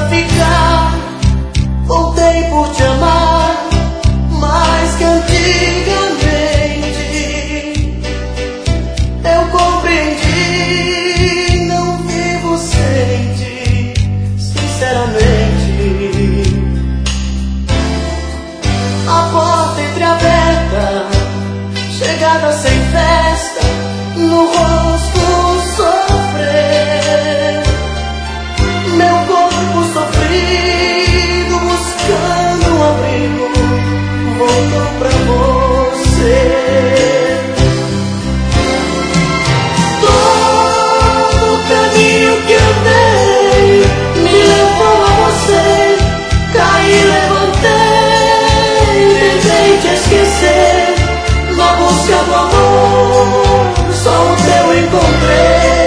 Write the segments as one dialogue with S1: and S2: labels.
S1: ficar. Voltei por te amar mais que antigamente. Eu compreendi, não vivo sem ti, sinceramente. A porta entreaberta, chegada sem festa, no rosto sofrer. Meu corpo sofrido, buscando um abrigo, voltou pra você. Todo o caminho que andei me levou a você. Caí, levantei, tentei te esquecer. Na busca do amor, só o teu encontrei.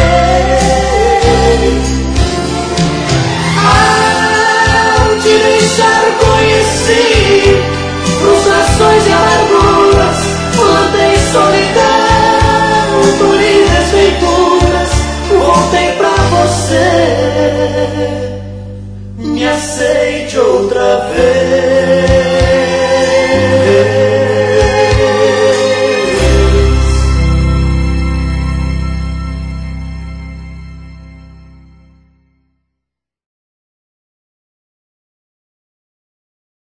S1: Ao te deixar conheci frustrações e amarguras. Plantei solidão por desventuras. Voltei pra você, me aceite outra vez.